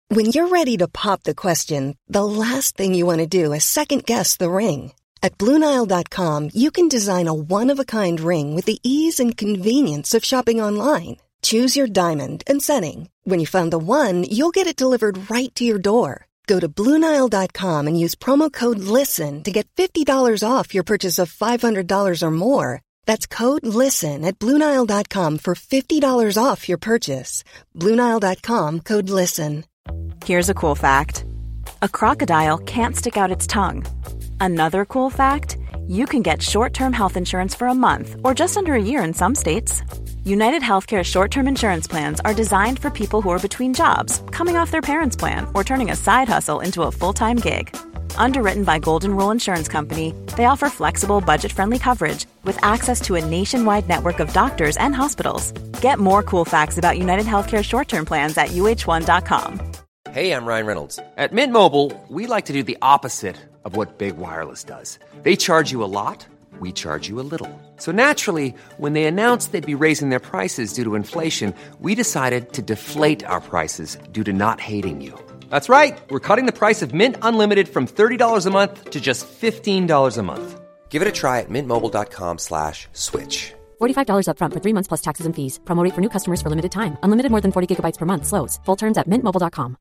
When you're ready to pop the question, the last thing you want to do is second-guess the ring. At BlueNile.com, you can design a one-of-a-kind ring with the ease and convenience of shopping online. Choose your diamond and setting. When you find the one, you'll get it delivered right to your door. Go to BlueNile.com and use promo code LISTEN to get $50 off your purchase of $500 or more. That's code LISTEN at BlueNile.com for $50 off your purchase. BlueNile.com, code LISTEN. Here's a cool fact. A crocodile can't stick out its tongue. Another cool fact, you can get short-term health insurance for a month or just under a year in some states. United Healthcare short-term insurance plans are designed for people who are between jobs, coming off their parents' plan, or turning a side hustle into a full-time gig. Underwritten by Golden Rule Insurance Company, they offer flexible, budget-friendly coverage with access to a nationwide network of doctors and hospitals. Get more cool facts about United Healthcare short-term plans at uh1.com. Hey, I'm Ryan Reynolds. At Mint Mobile, we like to do the opposite of what Big Wireless does. They charge you a lot, we charge you a little. So naturally, when they announced they'd be raising their prices due to inflation, we decided to deflate our prices due to not hating you. That's right. We're cutting the price of Mint Unlimited from $30 a month to just $15 a month. Give it a try at mintmobile.com/switch. $45 up front for 3 months plus taxes and fees. Promo rate for new customers for limited time. Unlimited more than 40 gigabytes per month. Slows full terms at mintmobile.com.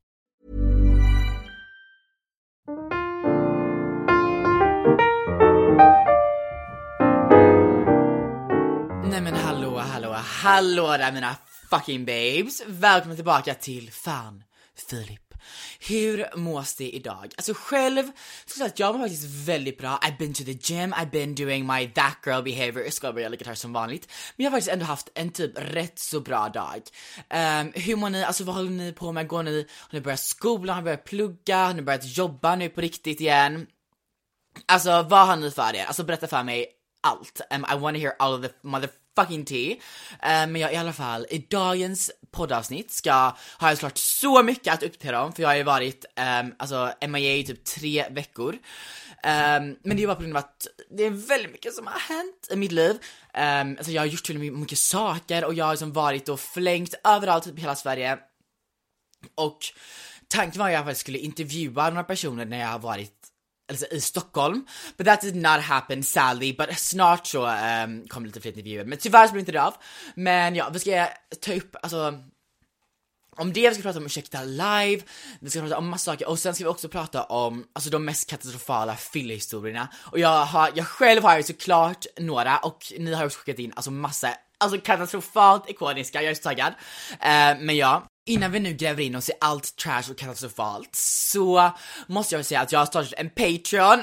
Nej men hallå där mina fucking babes. Välkomna tillbaka till Fan Filip. Hur mås det idag? Alltså själv så att jag var faktiskt väldigt bra. I've been to the gym, I've been doing my that girl behavior. Jag ska börja lika här som vanligt. Men jag har faktiskt ändå haft en typ rätt så bra dag. Hur mår ni? Alltså vad håller ni på med? Har ni börjat skolan? Har ni börjat plugga? Har ni börjat jobba nu på riktigt igen? Alltså vad har ni för er? Alltså berätta för mig allt. I want to hear all of the motherfucking tea. Men jag i alla fall, i dagens poddavsnitt har jag såklart så mycket att uppdatera om. För jag har ju varit MIA i typ 3 veckor. Men det är ju bara på grund av att det är väldigt mycket som har hänt i mitt liv. Alltså jag har gjort väldigt mycket saker. Och jag har liksom varit och flängt överallt i hela Sverige. Och tanken var att jag faktiskt skulle intervjua några personer när jag har varit i Stockholm. But that did not happen sadly. But snart så kommer lite fler intervjuer. Men tyvärr så blir inte det av. Men ja, vi ska ta upp om det. Vi ska prata om Ursäkta live. Vi ska prata om massa saker. Och sen ska vi också prata om de mest katastrofala fyllehistorierna. Och jag själv har ju såklart några. Och ni har också skickat in massa katastrofalt ikoniska. Jag är så taggad. Men ja, innan vi nu gräver in oss i allt trash och katastrofalt så måste jag säga att jag har startat en Patreon.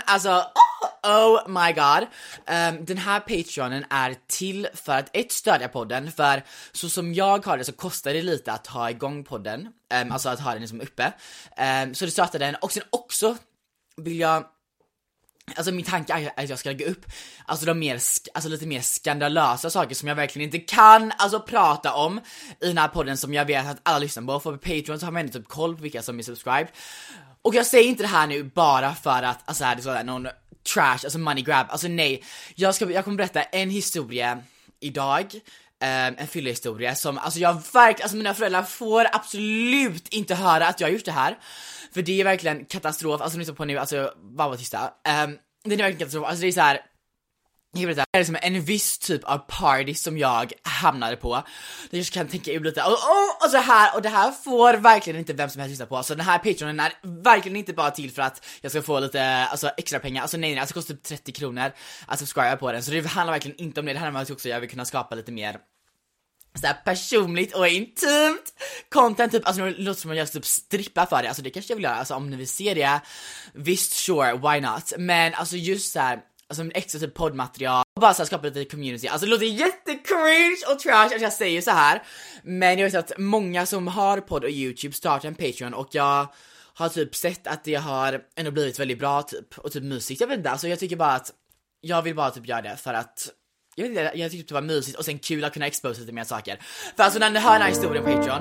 Oh my god. Den här Patreonen är till för att stödja podden. För så som jag har det så kostar det lite att ha igång podden. Alltså att ha den liksom uppe. Så det startade den. Och sen också vill jag... Alltså min tanke är att jag ska lägga upp lite mer skandalösa saker som jag verkligen inte kan prata om i den här podden som jag vet att alla lyssnar på. För Patreon så har man ändå typ koll på vilka som är subscribed. Och jag säger inte det här nu bara för att det är sådär någon trash, money grab. Nej, jag kommer berätta en historia idag. En fyllehistoria som jag verkligen, mina föräldrar får absolut inte höra att jag har gjort det här. För det är verkligen katastrof. Lyssna på nu, bara var tysta. Det är verkligen katastrof. Det är så här. Det är liksom en viss typ av party som jag hamnade på. Jag kan tänka ut lite och så här. Och det här får verkligen inte vem som helst lyssna på. Så den här Patreonen är verkligen inte bara till för att jag ska få lite extra pengar. Nej, det kostar typ 30 kronor att subscriba på den. Så det handlar verkligen inte om det. Det handlar om att också jag vill kunna skapa lite mer personligt och intimt content, typ, det låter som att jag typ strippa för det, det kanske jag vill göra, om ni vill se det, visst, sure, why not, men just såhär, extra typ poddmaterial, och bara skapa lite community, det låter jättecringe och trash att jag säger så här, men jag vet att många som har podd och YouTube startar en Patreon, och jag har typ sett att det har ändå blivit väldigt bra typ, och typ mysigt, jag vet inte, jag tycker bara att jag vill bara typ göra det för att jag tyckte det var mysigt och sen kul att kunna exposa lite mer saker. För när ni hör den här historien på Patreon.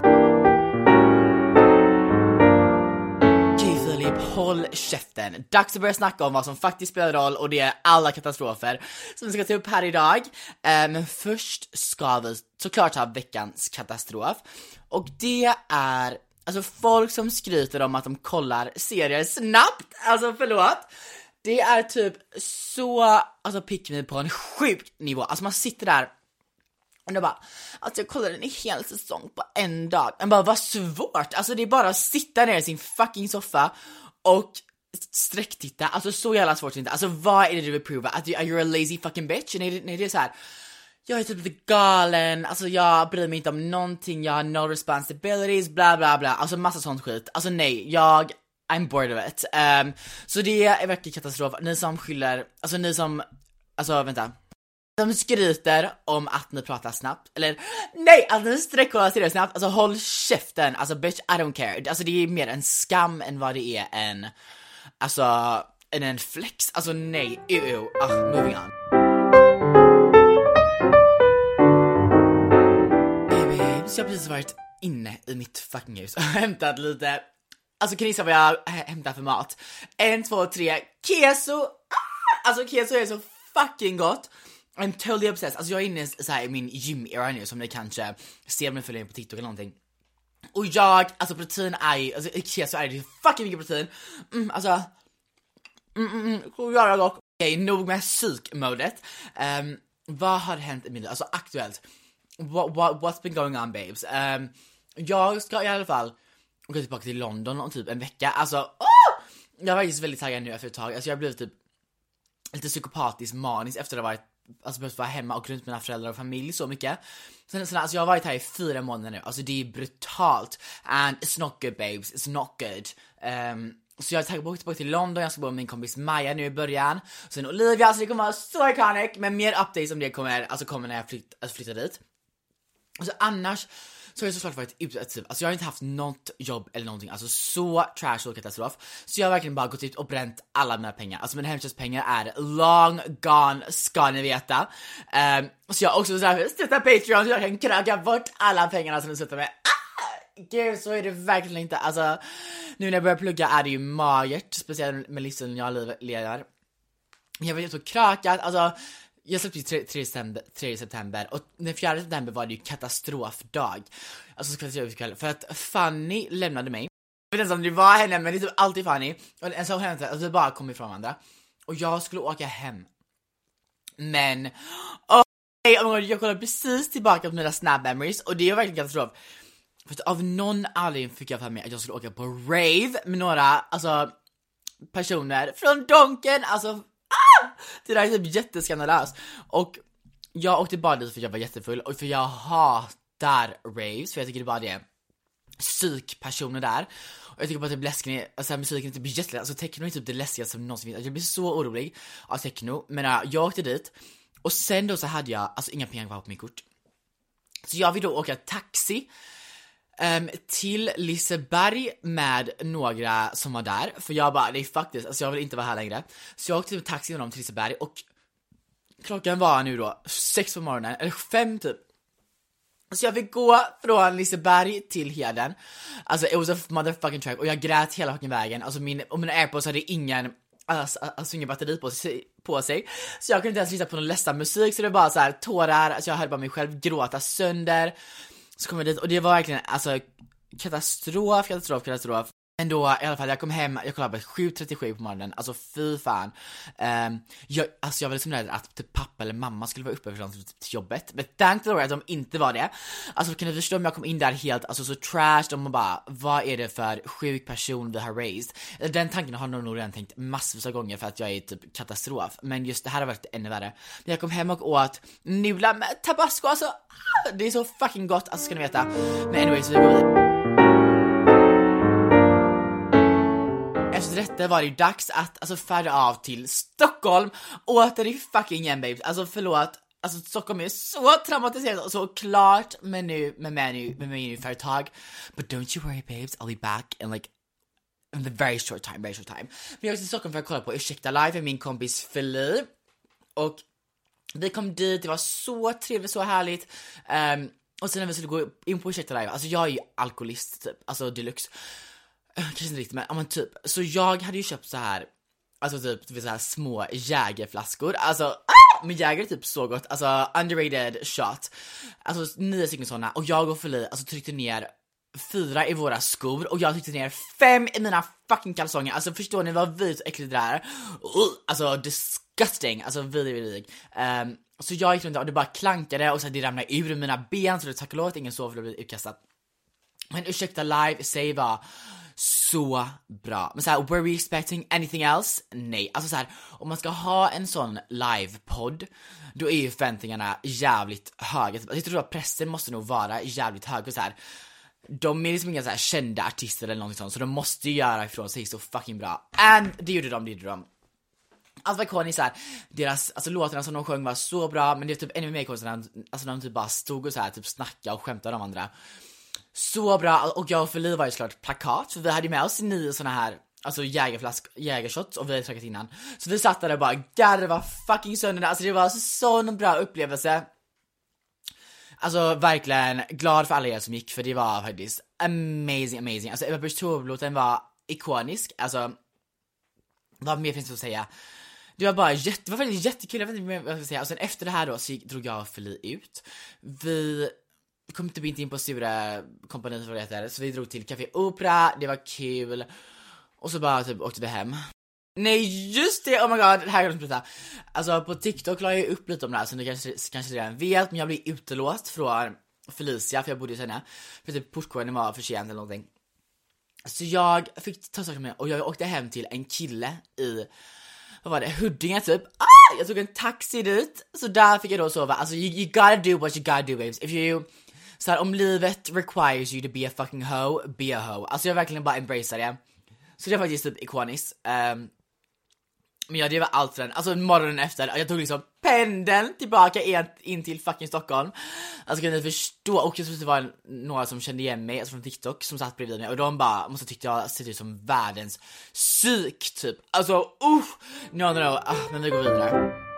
Okej Filip, håll käften. Dags att börja snacka om vad som faktiskt spelar roll, och det är alla katastrofer som vi ska ta upp här idag. Men först ska vi såklart ha veckans katastrof. Och det är Alltså folk som skryter om att de kollar serier snabbt, alltså förlåt. Det är typ så, alltså pick me på en sjuk nivå. Alltså man sitter där och det bara, alltså jag kollade en hel säsong på en dag. Men bara, vad svårt. Alltså det är bara att sitta ner i sin fucking soffa och sträcktitta. Alltså så jävla svårt inte. Alltså vad är det du vill prova? Att you're a lazy fucking bitch? Nej, det är så här. Jag är typ lite galen, alltså jag bryr mig inte om någonting, jag har no responsibilities, bla bla bla. Alltså massa sånt skit. Alltså nej, I'm bored of it. Så det är verkligen katastrof. Ni som skyller, som skryter om att ni pratar snabbt. Eller, nej, att ni sträckkollar serier snabbt. Alltså håll käften, alltså bitch, I don't care. Alltså det är mer en skam än vad det är en flex. Alltså nej, moving on. Så jag har precis varit inne i mitt fucking hus och hämtat lite. Alltså kan ni säga vad jag hämtar för mat? 1, 2, 3, keso. Alltså keso är så fucking gott. I'm totally obsessed. Alltså jag är inne så här i min gym-era nu, som ni kanske ser om ni följer på TikTok eller någonting. Och alltså protein är ju, alltså keso är det fucking mycket protein. Så jävla gott. Okej, nog med psykmodet. Vad har hänt i min liv? Alltså aktuellt. What's been going on, babes? Jag ska i alla fall åka tillbaka till London om typ en vecka. Alltså, jag var faktiskt väldigt taggad nu efter ett tag. Alltså jag blev typ lite psykopatiskt manisk efter att ha varit, alltså behövt vara hemma och runt mina föräldrar och familj så mycket. Sen alltså jag har varit här i 4 månader nu. Alltså det är brutalt. And it's not good, babes. It's not good. Så jag är taggad på att åka till London. Jag ska bo med min kompis Maja nu i början. Sen Olivia, så det kommer vara så iconic. Men mer updates om det kommer när jag flyttar dit. Alltså annars så har jag såklart varit ute typ. Alltså jag har inte haft något jobb eller någonting. Alltså så trash och katastrof. Så jag har verkligen bara gått ut och bränt alla mina pengar. Alltså mina hemtjänstpengar är long gone, ska ni veta. Så jag har också stöttat Patreon så jag kan kröka bort alla pengarna som ni stöttar med. Gud, så är det verkligen inte. Alltså nu när jag börjar plugga är det ju magert. Speciellt med livsstilen jag lever. Jag var så krökat, alltså. Jag släppte 3 september och den 4 september var det ju katastrofdag. Alltså så kväll för att Fanny lämnade mig. Jag vet inte om det var henne, men det är typ alltid Fanny. Och en sak hände att vi bara kom ifrån varandra. Och jag skulle åka hem. Men jag kollade precis tillbaka på mina snap memories och det är verkligen katastrof. För att av någon anledning fick jag för mig att jag skulle åka på rave med några personer från Donken, alltså det där är typ jätteskandalöst. Och jag åkte bara dit för att jag var jättefull. Och för jag hatar raves. För jag tycker det bara det är psykpersoner där. Och jag tycker bara att det blir läskigt. Alltså musiken typ blir jätteläskigt. Alltså techno är typ det läskigaste som någonsin finns. Jag blir så orolig av techno. Men jag åkte dit. Och sen då så hade jag alltså inga pengar kvar på min kort. Så jag vill då åka taxi till Liseberg med några som var där. För jag bara, nej faktiskt, alltså jag vill inte vara här längre. Så jag åkte med taxi med dem till Liseberg. Och klockan var nu då 6 på morgonen, eller 5 typ. Så jag fick gå från Liseberg till Heden. Alltså it was a motherfucking track. Och jag grät hela fucking vägen. Alltså mina AirPods hade ingen batteri på sig. Så jag kunde inte ens lyssna på någon ledsam musik. Så det var bara så här tårar. Alltså jag hörde bara mig själv gråta sönder. Så kom jag dit och det var verkligen alltså katastrof. Men då i alla fall, jag kom hem, jag kollade på 7:37 på morgonen. Alltså fy fan. Jag var liksom rädd att typ pappa eller mamma skulle vara uppe för till jobbet. Men thank the Lord att de inte var det. Alltså kan du förstå om jag kom in där helt alltså så trash. De bara, vad är det för sjuk person vi har raised? Den tanken har nog redan tänkt massvis av gånger för att jag är typ katastrof. Men just det här har varit ännu värre. Men jag kom hem och åt nudlar med tabasco. Alltså det är så fucking gott, alltså ska ni veta. Men anyways, vi går vidare. Efter detta var det ju dags att alltså färda av till Stockholm. Åter i fucking igen, babes. Alltså förlåt. Alltså Stockholm är så traumatiserat och så klart med mig nu för ett tag. But don't you worry, babes. I'll be back in like in the very short time. Men jag var i Stockholm för att kolla på Ursäkta Live med min kompis Feli. Och vi kom dit, det var så trevligt, så härligt. Och sen när vi skulle gå in på Ursäkta Live, alltså jag är ju alkoholist typ, alltså deluxe. Kanske inte riktigt, men typ. Så jag hade ju köpt så här, alltså typ så här små jägerflaskor. Alltså, men jäger är typ så gott. Alltså underrated shot. Alltså 9 stycken sådana. Och jag och Feli alltså tryckte ner 4 i våra skor och jag tryckte ner 5 i mina fucking kalsonger. Alltså förstår ni vad vitt och äckligt det är? Alltså disgusting, alltså vidrig. Så jag gick runt och det bara klankade och så det ramlade ur mina ben, så det tack och lov att ingen sov för att bli utkastad. Men ursäkta, live say var så bra. Men såhär, were we expecting anything else? Nej, alltså såhär, om man ska ha en sån live-podd, då är ju förväntningarna jävligt höga. Jag tror att pressen måste nog vara jävligt hög och såhär. De är liksom inga såhär kända artister eller någonting sånt, så de måste ju göra ifrån sig så fucking bra. And det gjorde de. Alltså vad ikoniskt såhär, deras, alltså låtarna som de sjöng var så bra, men det är typ ännu mer konstigt när alltså de typ bara stod och såhär typ snackade och skämtade om andra. Så bra, och jag och Feli var ju såklart plakat, för vi hade med oss 9 såna här, alltså jägershots, och vi hade tryckat innan. Så vi satt där och bara garva fucking sönder, alltså det var så sån bra upplevelse. Alltså verkligen glad för alla er som gick, för det var faktiskt amazing. Alltså Ebba Busch Thor-låten var ikonisk, alltså vad mer finns det att säga? Det var faktiskt jättekul, jag vet inte vad jag ska säga. Och sen efter det här då så drog jag och Feli ut. Vi kom typ inte in på Sura kompaniet för det heter, så vi drog till Café Opera, det var kul. Och så bara typ åkte vi hem. Nej, just det, oh my god, det här kan jag inte prata. Alltså på TikTok la jag upp lite om det här, så ni kanske redan vet, men jag blev utelåst från Felicia, för jag bodde hos henne. För typ portkoden var för sent eller någonting. Så jag fick ta saker med, och jag åkte hem till en kille i, vad var det, Huddinge typ. Jag tog en taxi dit, så där fick jag då sova. Alltså you gotta do what you gotta do, babes. If you, så här, om livet requires you to be a fucking hoe, be a hoe. Alltså jag verkligen bara embracear det. Så det var faktiskt typ ikoniskt. Men ja, det var allt för den. Alltså morgonen efter, jag tog liksom pendeln tillbaka in till fucking Stockholm. Alltså kan ni förstå, och jag tror det var några som kände igen mig, alltså från TikTok, som satt bredvid mig, och de bara måste tyckte jag ser ut som världens psyk typ. Alltså no. Men vi går vidare.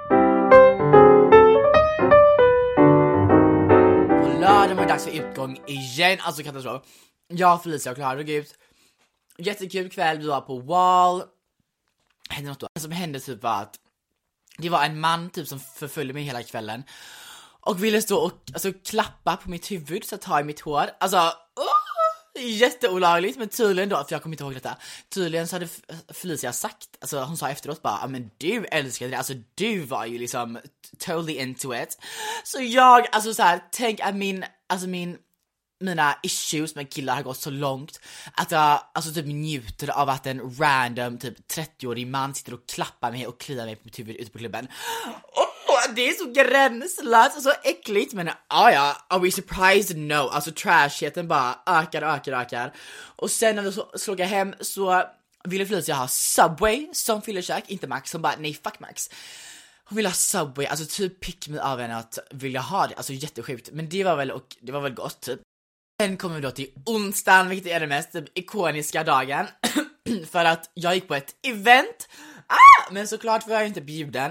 På lördagen var det dags för utgång igen, alltså katastrof. Jag, Felicia och Klara drog ut. Jättekul kväll, vi var på Wall. Hände något då. Det som hände typ var att det var en man typ som förföljde mig hela kvällen och ville stå och alltså klappa på mitt huvud, så ta i mitt hår. Alltså jätteolagligt, men tydligen då, för jag kommer inte ihåg detta. Tydligen så hade Felicia sagt, alltså hon sa efteråt bara, men du älskade det, alltså du var ju liksom totally into it. Så jag, alltså så här, tänk att mina issues med killar har gått så långt att jag alltså typ njuter av att en random typ 30-årig man sitter och klappar mig och kliar mig på mitt huvud ute på klubben. Det är så gränslöst och så äckligt, men ja, are we surprised? No, alltså trashigheten bara ökar. Och sen när vi slog hem så ville Felicia ha Subway som fyllerkäk, inte Max. Hon bara, nej fuck Max. Hon ville ha Subway, alltså typ pick me av henne att vilja ha det, alltså jättesjukt. Men det var väl gott typ. Sen kommer vi då till onsdagen, vilket är det mest typ ikoniska dagen. För att jag gick på ett event. Men såklart var jag inte bjuden.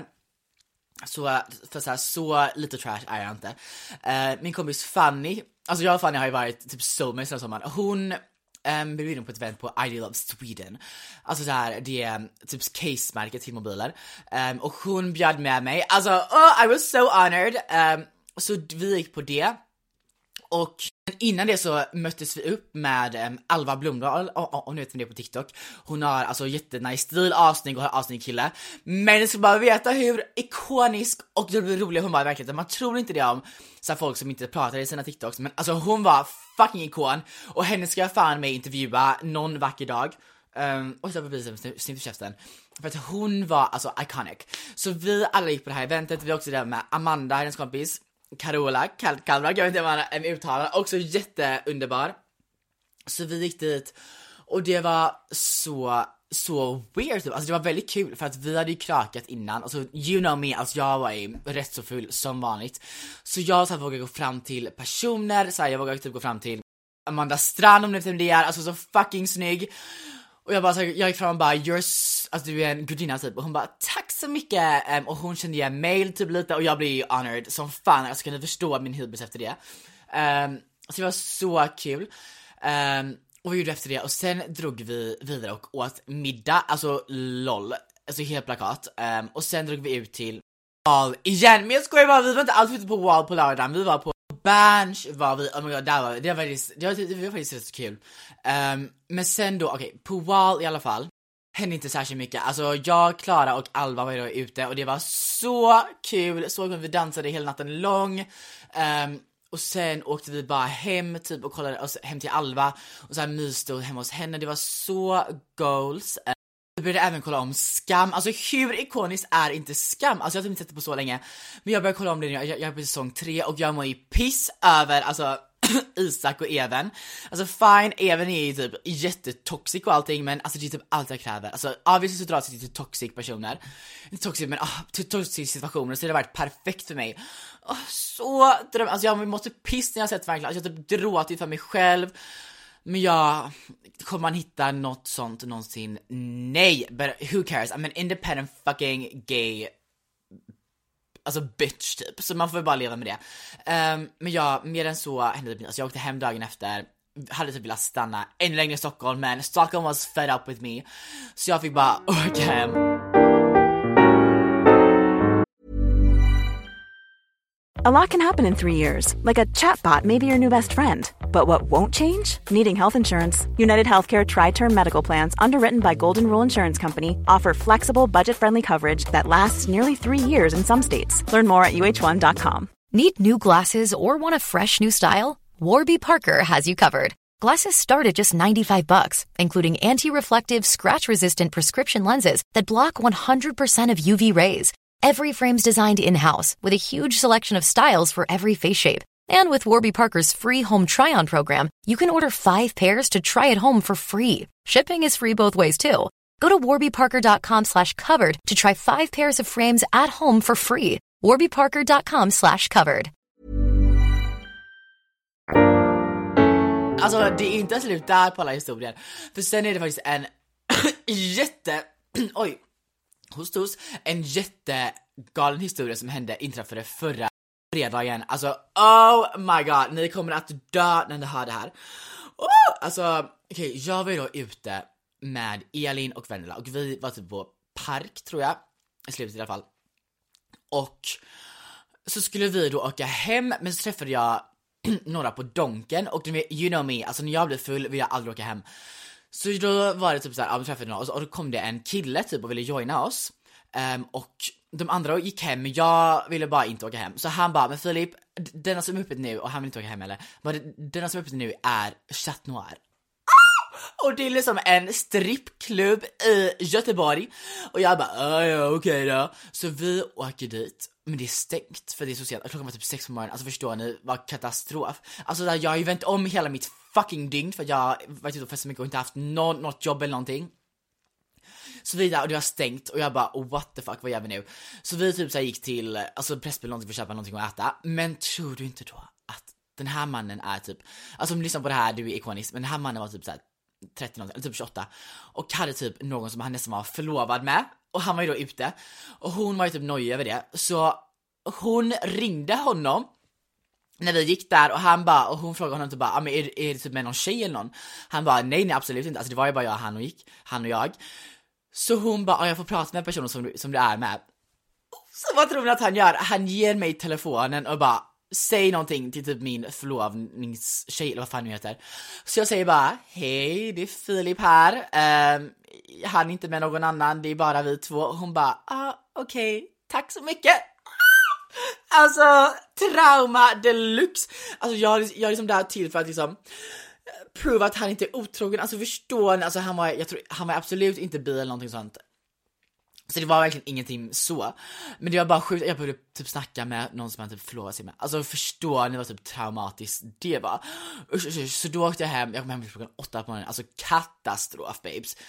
Så lite trash är jag inte. Min kompis Fanny, alltså jag och Fanny har ju varit typ soulmates den sommaren. Hon blev bjuden på ett event på I Love Sweden. Alltså så här, det är typ case-märket till mobiler. Och hon bjöd med mig. Alltså, I was so honored. Så vi gick på det. Och innan det så möttes vi upp med Alva Blomdahl, och nu vet ni det på TikTok. Hon har alltså jättenice stil, asnygg och har asnygg kille. Men ni ska bara veta hur ikonisk och rolig hon var i verkligheten. Man tror inte det om så här folk som inte pratar i sina TikToks, men alltså hon var fucking ikon. Och henne ska jag fan med intervjua någon vacker dag. Och så bevisa snitt för käften. För att hon var alltså iconic. Så vi alla gick på det här eventet. Vi var också där med Amanda, hennes kompis Carola, Kalvra, jag vet inte vad en uttalare, också jätteunderbar. Så vi gick dit och det var så weird typ. Alltså det var väldigt kul för att vi hade ju krökat innan. Alltså you know me, alltså jag var ju rätt så full som vanligt. Så jag så här vågade gå fram till personer, så här, jag vågade typ gå fram till Amanda Strand, om ni vet vem det är, alltså så fucking snygg. Och jag gick fram och bara, alltså du är en gudinna typ. Och hon bara, tack så mycket. Och hon kände igen mail typ lite. Och jag blev ju honored som fan. Jag skulle förstå min hybris efter det. Så det var så kul. Och vi gjorde efter det. Och sen drog vi vidare och åt middag. Alltså lol. Alltså helt plakat. Och sen drog vi ut till Wall igen. Men jag skojar bara, vi var inte alls ute på Wall på lördagen. Vi var på Berns var vi, oh my god, det var faktiskt rätt så kul. Men sen då, okej, på Wall i alla fall hände inte särskilt mycket. Alltså jag, Klara och Alva var då ute och det var så kul. Så kul, vi dansade hela natten lång. Och sen åkte vi bara hem typ och kollade oss hem till Alva och så här myste hemma hos henne. Det var så goals. Jag började även kolla om Skam. Alltså hur ikoniskt är inte Skam? Alltså jag har inte sett det på så länge. Men jag började kolla om det nu. Jag är på säsong 3 och jag mår ju piss över alltså Isak och Even. Alltså fine, Even är ju typ jättetoxic och allting, men alltså det är typ allt jag kräver. Alltså obviously så drar det till toxic personer. Inte toxic, men till toxic situationer, så det har varit perfekt för mig. Så dröm, alltså jag måste piss när jag sett verkligen. Alltså jag har typ gråtit för mig själv. Men jag kommer man hitta något sånt någonsin? Nej, but who cares? I'm an independent fucking gay, alltså bitch typ. Så man får bara leva med det. Men ja, mer än så hände det. Alltså jag åkte hem dagen efter. Hade typ velat stanna ännu längre i Stockholm, men Stockholm was fed up with me. Så jag fick bara åka hem. A lot can happen in 3 years, like a chatbot may be your new best friend. But what won't change? Needing health insurance. United Healthcare Tri-Term Medical Plans, underwritten by Golden Rule Insurance Company, offer flexible, budget-friendly coverage that lasts nearly 3 years in some states. Learn more at uh1.com. Need new glasses or want a fresh new style? Warby Parker has you covered. Glasses start at just $95, including anti-reflective, scratch-resistant prescription lenses that block 100% of UV rays. Every frame's designed in-house with a huge selection of styles for every face shape. And with Warby Parker's free home try-on program, you can order 5 pairs to try at home for free. Shipping is free both ways too. Go to warbyparker.com/covered to try 5 pairs of frames at home for free. warbyparker.com/covered. Alltså det är inte slut där på alla historier. För sen är det faktiskt en en jättegalen historia som inträffade förra fredagen. Alltså oh my god, ni kommer att dö när ni hör det här. Alltså okej, jag var ju då ute med Elin och Vendela och vi var typ på park tror jag, i slutet i alla fall. Och så skulle vi då åka hem, men så träffade jag några på Donken och you know me, alltså när jag blir full vill jag aldrig åka hem. Så då var det typ såhär, vi träffade några och då kom det en kille typ och ville joina oss. Och de andra gick hem, men jag ville bara inte åka hem. Så han bara, men Filip, denna som är uppe nu, och han vill inte åka hem eller. Men denna som är uppe nu är Chat Noir. Och det är liksom en strippklubb i Göteborg. Och jag bara, ja okej då. Så vi åker dit. Men det är stängt för det är så sent. Klockan var typ 6 på morgonen. Alltså förstår ni, vad katastrof. Alltså där, jag har ju vänt om hela mitt fucking dygn för att jag varit ute och festat mycket och inte haft något jobb eller någonting. Så vidare, och det var stängt och jag bara, what the fuck, vad gör vi nu? Så vi typ så här gick till, alltså Pressbyrån någonting för att köpa någonting att äta. Men tror du inte då att den här mannen är typ, alltså om du lyssnar på det här, du är ikonisk, men den här mannen var typ så här 30 någonting, eller typ 28 och hade typ någon som han nästan var förlovad med. Och han var ju då ute och hon var ju typ nöjd över det. Så hon ringde honom när vi gick där och han bara, och hon frågade honom typ bara, men är det typ med någon tjej eller någon? Han bara, nej absolut inte, alltså det var ju bara han och jag. Så hon bara, jag får prata med personen som du är med. Så vad tror ni att han gör? Han ger mig telefonen och bara, säg någonting till typ min förlovningstjej eller vad fan nu heter. Så jag säger bara, hej, det är Filip här. Han är inte med någon annan, det är bara vi två. Och hon bara, okej, tack så mycket. Alltså, trauma deluxe. Alltså jag är liksom där till för att liksom prova att han inte är otrogen. Alltså förstår ni, alltså han var absolut inte bi eller någonting sånt. Så det var verkligen ingenting så. Men det var bara sjukt, jag började typ snacka med någon som han typ förlovade sig med. Alltså förstår ni vad typ traumatiskt det var. Så då åkte jag hem, jag kom hem till klockan 8 på morgonen. Alltså katastrof babes.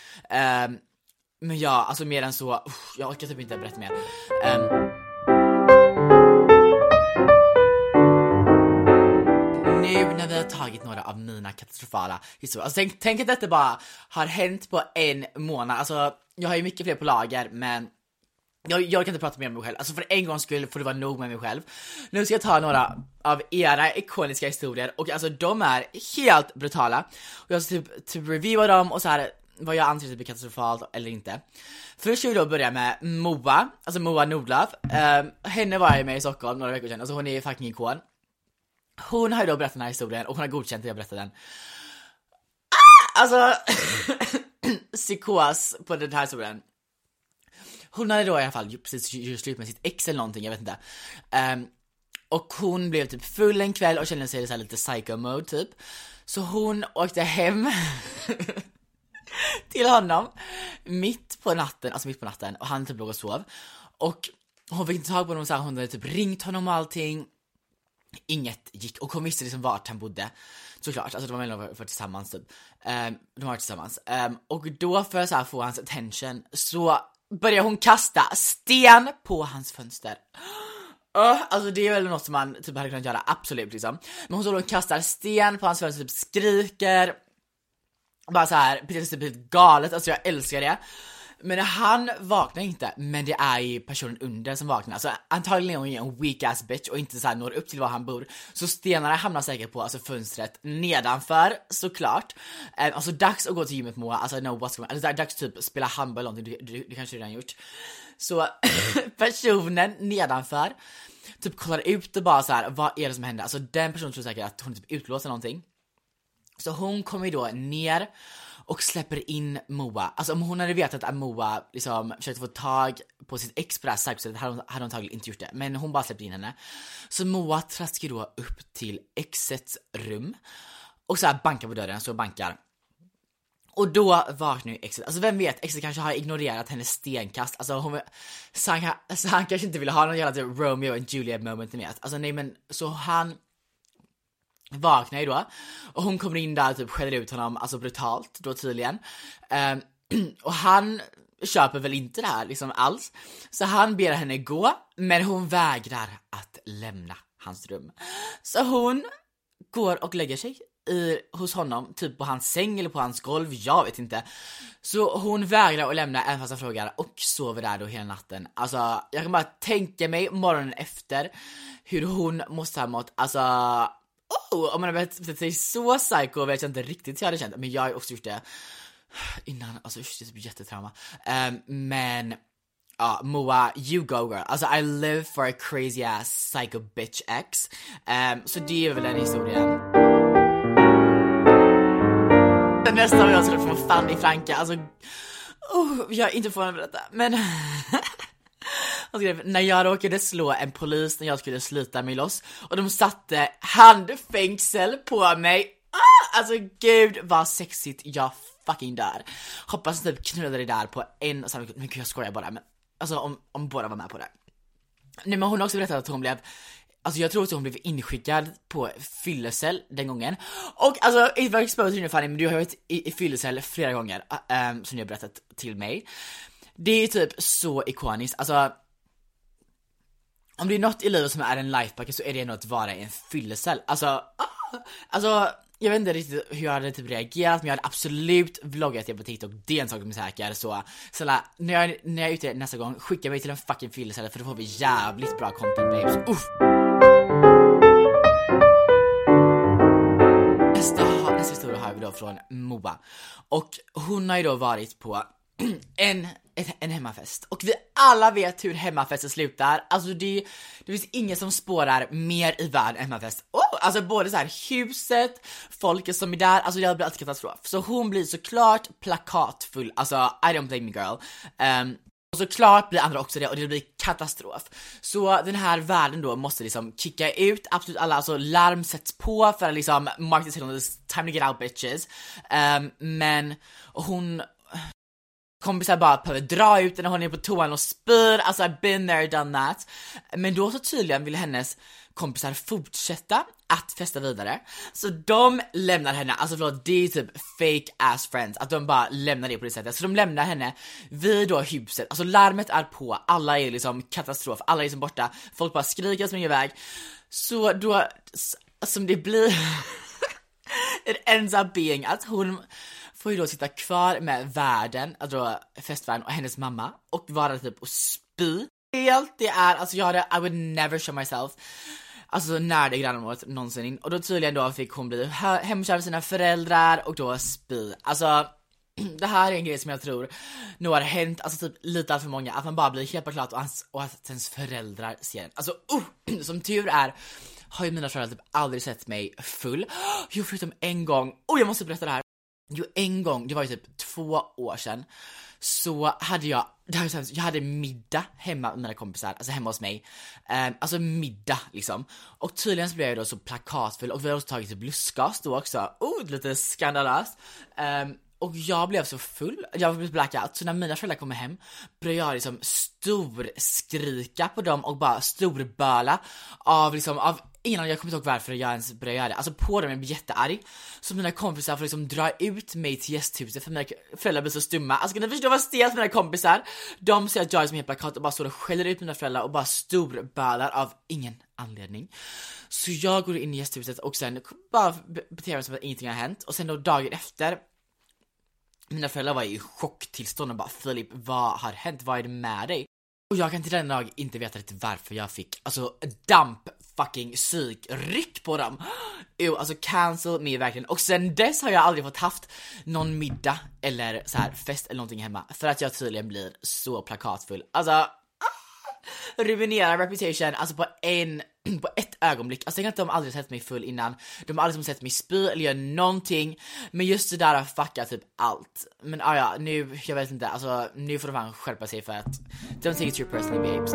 Men ja, alltså mer än så, jag orkar typ inte berätta mer. Nu när vi har tagit några av mina katastrofala historier. Alltså tänk att detta bara har hänt på en månad. Alltså jag har ju mycket fler på lager, men jag kan inte prata mer om mig själv. Alltså för en gångs skull får det vara nog med mig själv. Nu ska jag ta några av era ikoniska historier. Och alltså de är helt brutala. Och jag ska typ reviewa dem och så här vad jag anser typ är katastrofalt eller inte. Först ska vi då börja med Moa. Alltså Moa Nordlöf. Henne var jag med i Stockholm några veckor sedan. Alltså hon är fucking ikon. hon har ju då berättat den här historien och hon har godkänt att jag berättar den. Alltså psykos på den här historien. Hon hade då i alla fall precis gjort slut med sitt ex eller någonting, jag vet inte. Och hon blev typ full en kväll och kände sig så här lite psycho mode typ. Så hon åkte hem till honom mitt på natten och han typ låg och sov. Och hon fick inte tag på honom, så här, hon hade typ ringt honom och allting. Inget gick, och hon visste liksom vart han bodde. Såklart, alltså de var mellan för tillsammans typ. De var tillsammans. Och då för att så här få hans attention så började hon kasta sten på hans fönster. Alltså det är väl något som man typ hade kunnat göra, absolut liksom. Men hon så då kastar sten på hans fönster, typ skriker. Bara så här, precis typ galet, alltså jag älskar det. Men han vaknar inte, men det är ju personen under som vaknar. Alltså antagligen är hon en weak ass bitch och inte så här når upp till var han bor. Så stenarna hamnar säkert på alltså fönstret nedanför, såklart. Alltså dags att gå till gymmet, Moa. Alltså no, what's going on? Alltså dags typ spela handboll eller någonting, det kanske redan gjort. Så personen nedanför typ kollar ut och bara så här, vad är det som händer? Alltså den personen tror säkert att hon typ utlåser någonting. Så hon kommer då ner och släpper in Moa. Alltså om hon hade vetat att Moa liksom försökte få tag på sitt ex på det här psyksättet hade hon antagligen inte gjort det. Men hon bara släppte in henne. Så Moa traskar då upp till exets rum och så här bankar på dörren, så bankar. Och då vaknar ju exet. Alltså vem vet, exet kanske har ignorerat hennes stenkast. Alltså så han kanske inte ville ha någon jävla Romeo and Juliet moment med. Alltså nej, men så han vaknar ju då. Och hon kommer in där och typ skäller ut honom, alltså brutalt då tydligen. Och han köper väl inte det här liksom alls. Så han ber henne gå, men hon vägrar att lämna hans rum. Så hon går och lägger sig hos honom, typ på hans säng eller på hans golv, jag vet inte. Så hon vägrar att lämna även fast han frågar, och sover där då hela natten. Alltså jag kan bara tänka mig morgonen efter hur hon måste ha mått. Alltså om man har betett sig så psycho vet jag inte riktigt hur jag hade känt. Men jag har också gjort det innan, alltså det är jättetrauma. Men ja, Moa, you go girl. Alltså I live for a crazy ass psycho bitch ex. Så det är väl den historien. Nästa gång jag skulle få Fanny Franka. Alltså jag är inte får berätta. Men när jag råkade slå en polis när jag skulle slita mig loss och de satte handfängsel på mig. Alltså gud vad sexigt, jag fucking dör. Hoppas typ knullade det där på en och samma. Men gud jag skojar bara, men alltså om båda var med på det. Nej, men hon har också berättat att hon blev, alltså jag tror att hon blev inskickad på fyllecell den gången. Och alltså, inte var exposed nu Fanny, men du har varit i fyllecell flera gånger som ni har berättat till mig. Det är typ så ikoniskt. Alltså om det är något i livet som är en lifebucket så är det nog att vara i en fyllecell. Alltså jag vet inte riktigt hur jag hade typ reagerat, men jag hade absolut vloggat det på TikTok. Det är en sak som är säker. Så när jag är ute nästa gång, skicka mig till en fucking fyllecell, för då får vi jävligt bra content, babes. Nästa historia har vi då från Moa. Och hon har ju då varit på en hemmafest. Och vi alla vet hur hemmafester slutar. Alltså det finns ingen som spårar mer i världen än hemmafest. Alltså både så här huset, folket som är där, alltså det blir alltid katastrof. Så hon blir såklart plakatfull. Alltså I don't blame me girl. Och såklart blir andra också det, och det blir katastrof. Så den här världen då måste liksom kicka ut absolut alla, alltså larm sätts på för att liksom mark this time to get out bitches. Men hon kompisar bara behöver dra ut när hon är på toan och spyr. Alltså I've been there, done that. Men då så tydligen vill hennes kompisar fortsätta att festa vidare. Så de lämnar henne, alltså förlåt, det är typ fake ass friends, att de bara lämnar det på det sättet. Så de lämnar henne vid då huset. Alltså larmet är på, alla är liksom katastrof, alla är liksom borta. Folk bara skriker och springer iväg. Så då, som det blir it ends up being att hon får ju då sitta kvar med värden, alltså festvärden och hennes mamma, och vara typ och spy. Helt, det är, alltså I would never show myself alltså när det är grannområdet någonsin in. Och då tydligen då fick hon bli hemkär med sina föräldrar och då spy. Alltså det här är en grej som jag tror nog har hänt, alltså typ lite allt för många, att man bara blir helt på klart och att ens föräldrar ser en. Alltså som tur är har ju mina föräldrar typ aldrig sett mig full. Jo, förutom en gång, jag måste berätta det här. Jo, en gång, det var ju typ 2 år sedan, så hade jag hade middag hemma med mina kompisar, alltså hemma hos mig. Alltså middag liksom. Och tydligen så blev jag då så plakatfull, och vi har också tagit typ lustgas då också. Lite skandalöst. Och jag blev så full, jag blev blackout. Så när mina föräldrar kommer hem började jag liksom storskrika på dem och bara storböla av innan jag kommer inte ihåg varför jag ens började göra det. Alltså på dem, jag blir jättearg. Så mina kompisar får liksom dra ut mig till gästhuset, för mina föräldrar blir så stumma. Alltså kan ni förstå vad stelt mina kompisar? De ser att jag är som helt plakat och bara står och skäller ut mina föräldrar och bara storbölar av ingen anledning. Så jag går in i gästhuset och sen bara beter mig som att ingenting har hänt. Och sen då dagen efter, mina föräldrar var i chocktillstånd och bara, Filip, vad har hänt? Vad är det med dig? Och jag kan till den dag inte veta riktigt varför jag fick damp fucking psykryck på dem. Alltså cancel me verkligen. Och sen dess har jag aldrig fått haft någon middag eller så här fest eller någonting hemma, för att jag tydligen blir så plakatfull. Alltså ruinerar reputation, alltså på ett ögonblick. Alltså jag kan inte, de aldrig sett mig full innan. De har aldrig sett mig spy eller göra någonting. Men just det där har fuckat typ allt. Men nu, jag vet inte, alltså nu får de fan skärpa sig, för att don't take it too personally, babes.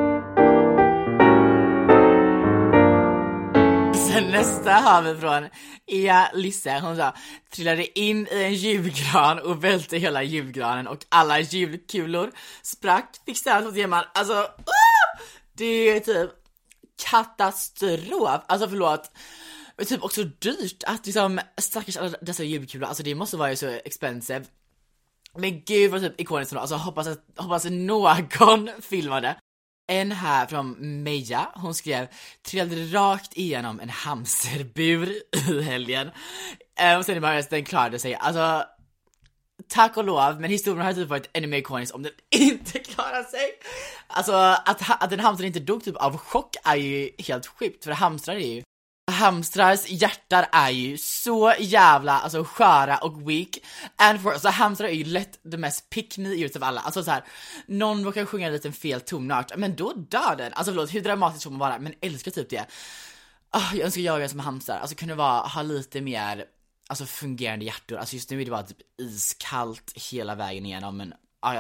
Sen nästa har vi från Lisse. Hon sa, trillade in i en julgran och välte hela julgranen och alla julkulor sprack. Fick ställa åt gemman. Alltså det är typ katastrof. Alltså förlåt. Men typ också dyrt att liksom stackars alla dessa julkulor. Alltså det måste vara ju så expensive. Men gud vad typ ikoniskt. Alltså hoppas att någon filmade. En här från Meja, hon skrev, trillade rakt igenom en hamsterbur i helgen. Och sen bara den klarade sig. Alltså tack och lov, men historien har typ varit ännu mer ikonisk om den inte klarar sig. Alltså att en hamster inte dog typ av chock är ju helt sjukt, för hamstrars hjärtar är ju så jävla sköra och weak. Så hamstrar är ju lätt det mest pick me ut av alla. Alltså så här, någon råkar sjunga en liten fel tonart, men då dör den. Alltså förlåt, hur dramatiskt får man vara, men älskar typ det. Jag önskar jag som hamstrar, alltså kunde ha lite mer fungerande hjärtor. Alltså just nu är det bara typ iskallt hela vägen igenom, men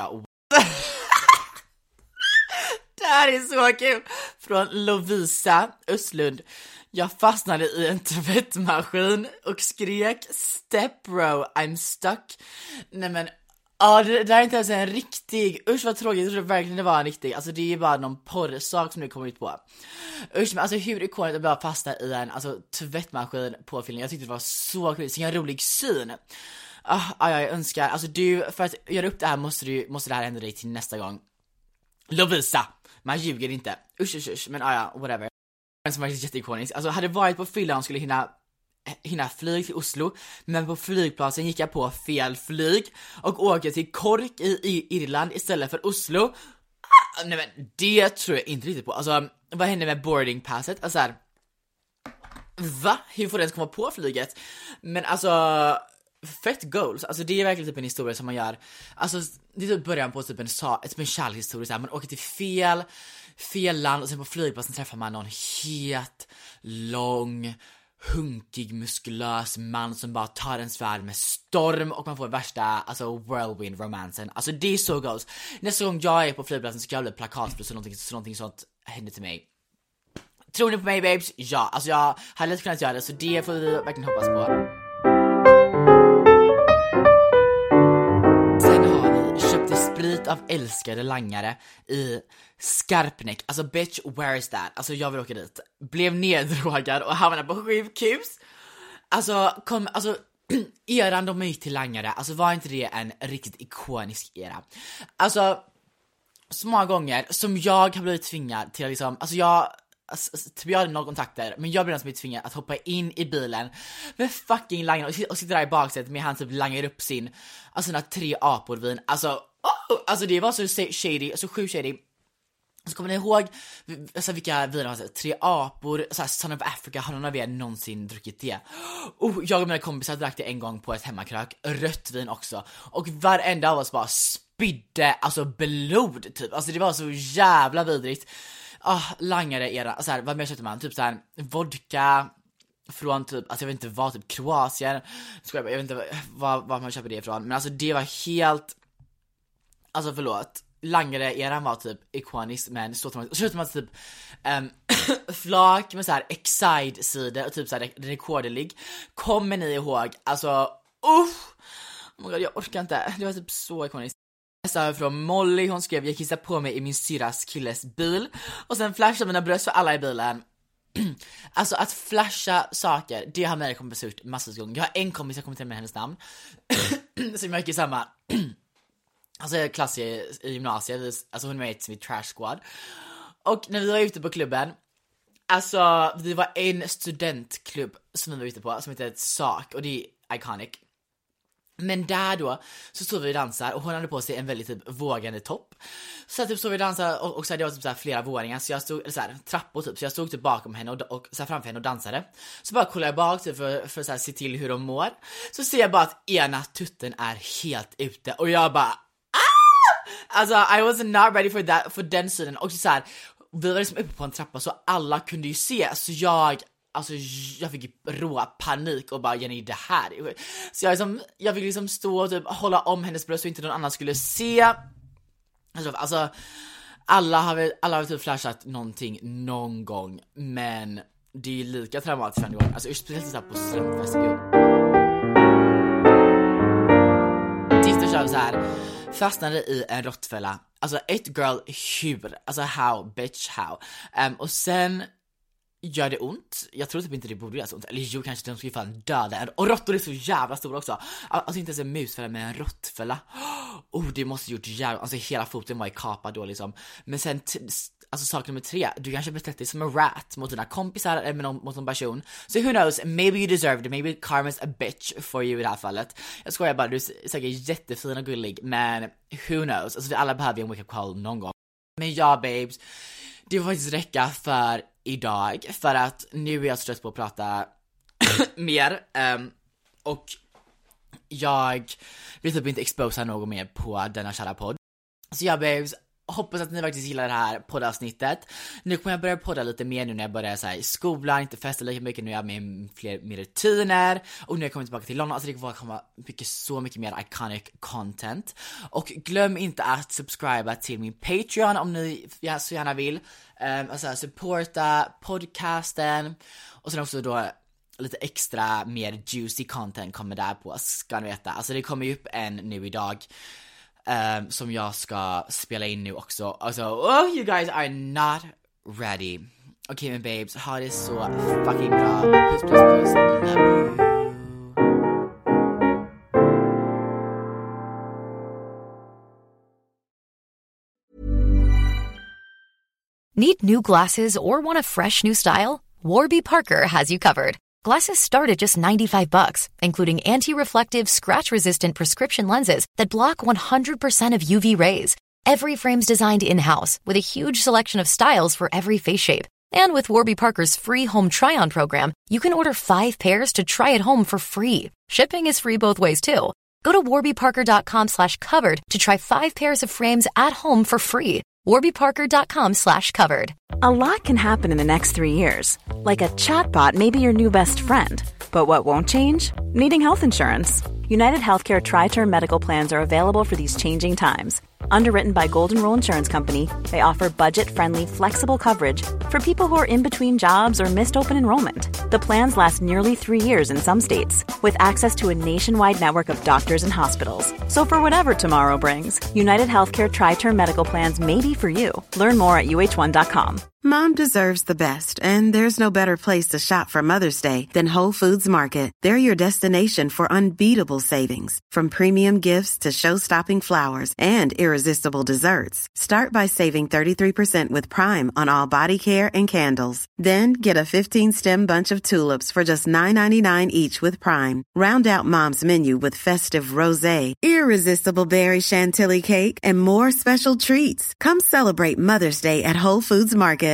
det här är så kul. Från Lovisa Östlund. Jag fastnade i en tvättmaskin och skrek step bro, I'm stuck. Nej men, det där är inte ens en riktig. Usch vad tråkigt, jag trodde verkligen det var en riktig. Alltså det är ju bara någon porrsak som du kommer ut på. Usch, men hur ikoniskt att bara fastna i en tvättmaskin på filmen. Jag tyckte det var så kul, så en rolig syn. Jag önskar, du, för att göra upp det här måste det här hända dig till nästa gång. Lovisa, man ljuger inte. Usch, men whatever. Som var jätteikonisk. Hade varit på fyllan skulle hinna flyg till Oslo, men på flygplatsen gick jag på fel flyg och åker till Cork i Irland istället för Oslo. Nej men det tror jag inte riktigt på. Vad hände med boardingpasset? Va? Hur får det ens komma på flyget? Men fett goals. Det är verkligen typ en historia som man gör. Det är typ början på typ en kärlekshistoria så här. Man åker till fel land och sen på flygplatsen träffar man någon het, lång, hunkig, muskulös man som bara tar en svärd med storm och man får värsta whirlwind romansen. Det är så goals. Nästa gång jag är på flygplatsen så ska jag bli plakatfull så någonting sånt händer till mig. Tror ni på mig, babes? Ja, jag hade lätt kunnat göra det, så det får vi verkligen hoppas på. Sprit av älskade langare i Skarpnäck. Bitch, where is that? Jag vill åka dit. Blev neddrogad och hamnade på sjukhus. Eran de gick till langare. Var inte det en riktigt ikonisk era? Så många gånger som jag har blivit tvingad till jag hade några kontakter, men jag blev som tvingad att hoppa in i bilen med fucking langare och sitta där i baksätet med han typ langar upp sina 3 apor vin. Det var så shady, så sjukt shady. Så kommer ni ihåg vilka viner var 3 apor, Son of Africa, har någon av er någonsin druckit det? Jag och mina kompisar drack det en gång på ett hemmakrök, rött vin också. Och varenda av oss bara spydde blod typ. Det var så jävla vidrigt. langare era, så här, vad mer köpte man? Typ så här vodka från typ, alltså jag vet inte vad, typ Kroatien. Jag vet inte vad man köper det ifrån, men alltså det var helt, alltså förlåt, langare eran var typ ikonisk, men så köpte man typ flak med så här Excite-sidor och typ så här rekorderlig. Kommer ni ihåg? Alltså oh my god, jag orkar inte. Det var typ så ikoniskt. Så från Molly, hon skrev: jag kissar på mig i min syrras killes bil och sen flashar mina bröst för alla i bilen. Alltså att flasha saker, det har mina kompisar gjort massor gånger. Jag har en kompis, jag kommer till med hennes namn som jag gick i samma alltså klass i gymnasiet. Alltså hon var med i Trash Squad. Och när vi var ute på klubben, alltså det var en studentklubb som vi var ute på som heter Sak, och det är iconic. Men där då så stod vi och dansar och hon hade på sig en väldigt typ vågande topp. Så typ stod vi och dansade och så det var typ så här flera våningar, så jag stod, eller så här trappor typ, så jag stod typ bakom henne och så här framför henne och dansade. Så bara kollade jag bak typ för så här se till hur de mår. Så ser jag bara att ena tutten är helt ute och jag bara alltså I was not ready for that, för den synen. Och så här, vi var liksom uppe på en trappa så alla kunde ju se, så jag fick rå panik och bara, Jenny, det här. Så jag fick liksom stå och typ hålla om hennes bröst så inte någon annan skulle se. Alltså alla har typ flashat någonting någon gång, men det är ju lika traumatiskt varje gång. Alltså speciellt så här på slumpfest. Titta kör så här, fastnade i en råttfälla. Alltså ett girl, hur? Alltså how, bitch, how? Och sen gör det ont. Jag tror typ inte det borde göra så ont. Eller jo, kanske de skulle fan döda. Och råttor är så jävla stora också. Alltså inte ens en musfälla med en råttfälla. Det måste gjort jävla. Alltså hela foten var ju kapad då liksom. Men sen alltså sak nummer 3, du kanske betett dig som en rat mot dina kompisar eller mot en person. So who knows, maybe you deserved it, maybe karma's a bitch for you i det här fallet. Jag skojar bara, du är säkert jättefin och gullig, men who knows, alltså alla behöver ju en wake-up call någon gång. Men ja babes, det var faktiskt räcka för idag, för att nu är jag så trött på att prata mer, och jag vill typ inte exposa något mer på denna kära podd. Så ja babes, hoppas att ni faktiskt gillar det här poddavsnittet. Nu kommer jag börja podda lite mer nu när jag börjar så här, i skolan, inte festa lika mycket, nu är jag med mer rutiner. Och nu jag kommer tillbaka till London, alltså det kommer komma så mycket mer iconic content. Och glöm inte att subscriba till min Patreon om ni så gärna vill. Alltså supporta podcasten. Och sen också då lite extra mer juicy content kommer där på, ska ni veta. Alltså det kommer ju upp en nu idag som jag ska spela in nu också. Alltså, you guys are not ready. Okej, men babes, ha det så fucking bra. Puss, puss, puss. Love you. Need new glasses or want a fresh new style? Warby Parker has you covered. Glasses start at just $95, including anti-reflective, scratch-resistant prescription lenses that block 100% of UV rays. Every frame's designed in-house with a huge selection of styles for every face shape. And with Warby Parker's free home try-on program, you can order 5 pairs to try at home for free. Shipping is free both ways, too. Go to warbyparker.com/covered to try 5 pairs of frames at home for free. warbyparker.com/covered. A lot can happen in the next 3 years. Like a chatbot may be your new best friend. But what won't change? Needing health insurance. United Healthcare Tri-Term Medical Plans are available for these changing times. Underwritten by Golden Rule Insurance Company, they offer budget-friendly, flexible coverage for people who are in between jobs or missed open enrollment. The plans last nearly 3 years in some states, with access to a nationwide network of doctors and hospitals. So for whatever tomorrow brings, United Healthcare Tri-Term Medical Plans may be for you. Learn more at uh1.com. Mom deserves the best, and there's no better place to shop for Mother's Day than Whole Foods Market. They're your destination for unbeatable savings, from premium gifts to show-stopping flowers and irresistible desserts. Start by saving 33% with Prime on all body care and candles. Then get a 15-stem bunch of tulips for just $9.99 each with Prime. Round out Mom's menu with festive rosé, irresistible berry chantilly cake, and more special treats. Come celebrate Mother's Day at Whole Foods Market.